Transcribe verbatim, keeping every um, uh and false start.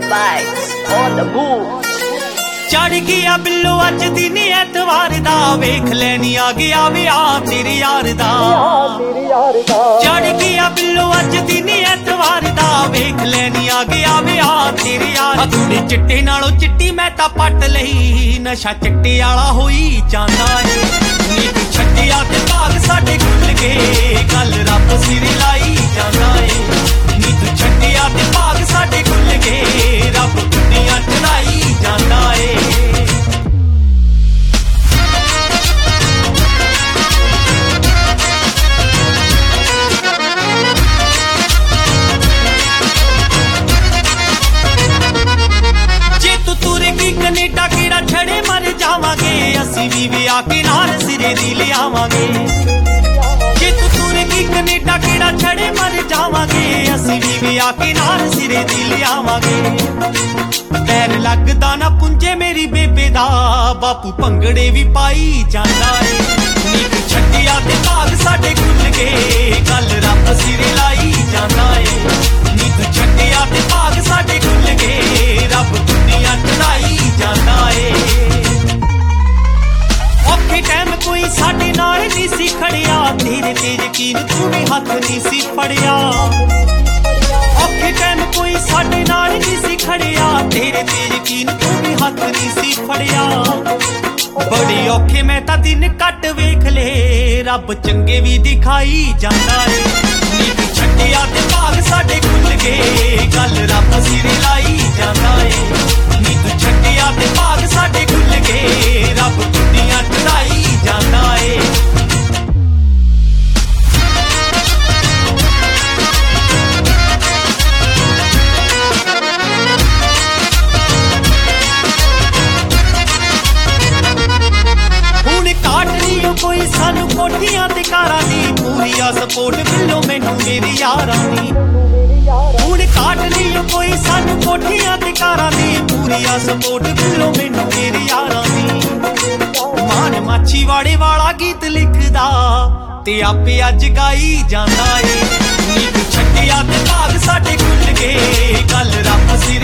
Vibes on the move. ਚੜ ਗਿਆ ਬਿੱਲੋ ਅੱਜ ਦਿਨ ਐਤਵਾਰ ਦਾ, ਵੇਖ ਲੈਣੀ ਆ ਗਿਆ ਵਿਆਹ ਤੇਰੇ ਯਾਰ ਦਾ। ਚੜ ਗਿਆ ਬਿੱਲੋ ਅੱਜ ਦਿਨ ਐਤਵਾਰ ਦਾ, ਵੇਖ ਲੈਣੀ ਆ ਗਿਆ ਵਿਆਹ ਤੇਰੇ ਯਾਰ। ਅਧੂਰੇ ਚਿੱਟੇ ਨਾਲੋਂ ਚਿੱਟੀ ਮੈਂ ਤਾਂ ਪੱਟ ਲਈ, ਨਸ਼ਾ ਚਿੱਟੇ ਵਾਲਾ ਹੋਈ ਜਾਂਦਾ ਏ। ਨੀ ਤੂੰ ਛੱਡਿਆ ਤੇ ਭਾਗ ਸਾਡੇ ਖੁੱਲ ਗਏ, ਗੱਲ ਰੱਬ ਸਿਰ ਲਾਈ ਜਾਂਦਾ ਏ। ਨੀ ਤੂੰ ਛੱਡਿਆ ਤੇ ਭਾਗ ਸਾਡੇ ਖੁੱਲ ਗਏ, ਰੱਬ ਦੁਨੀਆ ਚੜਾਈ ਜਾਂਦਾ ਏ। ਕਨੇਡਾ ਕਿਹੜਾ ਛੜੇ ਮਰ ਜਾਵਾਂਗੇ, ਅਸੀਂ ਵੀ ਵਿਆਹ ਕੇ ਨਾਲ ਸਿਰੇ ਦੀ ਲਿਆਵਾਂਗੇ। ਜੇ ਤੂੰ ਤੁਰ ਗਈ ਕਨੇਡਾ ਕਿਹੜਾ ਛੜੇ ਮਰ ਜਾਵਾਂਗੇ, ਅਸੀਂ ਵੀ ਵਿਆਹ ਕੇ ਨਾਲ ਸਿਰੇ ਦੀ ਲਿਆਵਾਂਗੇ। ਪੈਰ ਲੱਗਦਾ ਨਾ ਪੁੰਜੇ ਮੇਰੀ ਬੇਬੇ ਦਾ, ਬਾਪੂ ਭੰਗੜੇ ਵੀ ਪਾਈ ਜਾਂਦਾ ਏ। ਨੀ ਤੂੰ ਛੱਡਿਆ ਤੇ ਭਾਗ ਸਾਡੇ ਖੁੱਲ ਗਏ, ਗੱਲ ਰੱਬ ਸਿਰੇ ਲਾਈ ਜਾਂਦਾ ਏ। ਨੀ ਤੂੰ ਛੱਡਿਆ ਤੇ ਭਾਗ ਸਾਡੇ ਖੁੱਲ ਗਏ, ਰੱਬ ਦੁਨੀਆ ਚੜਾਈ ਜਾਂਦਾ ਏ। ਔਖੇ ਟਾਈਮ ਕੋਈ ਸਾਡੇ ਨਾਲ ਨਹੀਂ ਸੀ ਖੜਿਆ, ਤੇਰੇ ਤੇ ਯਕੀਨ ਤੂੰ ਵੀ ਹੱਥ ਨਹੀਂ ਸੀ ਫੜਿਆ। ਔਖੇ ਟਾਈਮ ਕੋਈ ਸਾਡੇ ਨਾਲ ਨਹੀਂ ਸੀ ਖੜਿਆ, ਤੇਰੇ ਤੇ ਯਕੀਨ ਤੂੰ ਵੀ ਹੱਥ ਨਹੀਂ ਸੀ ਫੜਿਆ। ਬੜੇ ਔਖੇ ਮੈਂ ਤਾਂ ਦਿਨ ਕੱਟ ਵੇਖ ਲਏ, ਰੱਬ ਚੰਗੇ ਵੀ ਦਿਖਾਈ ਜਾਂਦਾ ਏ। ਨੀ ਤੂੰ ਛੱਡਿਆ ਤੇ ਭਾਗ ਸਾਡੇ ਖੁੱਲ ਗਏ, ਗੱਲ ਰੱਬ ਸਿਰ ਲਾਈ ਜਾਂਦਾ ਏ। ਨੀ ਤੂੰ ਛੱਡਿਆ ਤੇ ਭਾਗ ਸਾਡੇ ਖੁੱਲ ਗਏ, ਰੱਬ ਦੁਨੀਆ ਚੜਾਈ ਜਾਂਦਾ ਏ। ਹੁਣ ਕਾਟ ਨਹੀਂ ਕੋਈ ਸਾਨੂੰ ਕੋਠੀਆਂ ਤੇ ਕਾਰਾਂ ਦੀ, ਪੂਰੀ ਆ ਸਪੋਰਟ ਬਿੱਲੋ ਮੈਨੂੰ ਮੇਰੇ ਯਾਰਾਂ ਦੀ। ਹੁਣ ਕਾਟ ਨਹੀਂ ਕੋਈ ਸਾਨੂੰ ਕੋਠੀਆਂ ਤੇ ਕਾਰਾਂ ਦੀ, ਪੂਰੀ ਆ ਸਪੋਰਟ ਬਿੱਲੋ ਮੈਨੂੰ ਮੇਰੇ ਯਾਰਾਂ ਦੀ। ਮਾਨ ਮਾਛੀਵਾੜੇ ਵਾਲਾ ਗੀਤ ਲਿਖਦਾ ਤੇ ਆਪੇ ਅੱਜ ਗਾਈ ਜਾਂਦਾ ਏ। ਨੀ ਤੂੰ ਛੱਡਿਆ ਤੇ ਭਾਗ ਸਾਡੇ ਖੁੱਲ ਗਏ, ਗੱਲ ਰੱਬ ਸੀ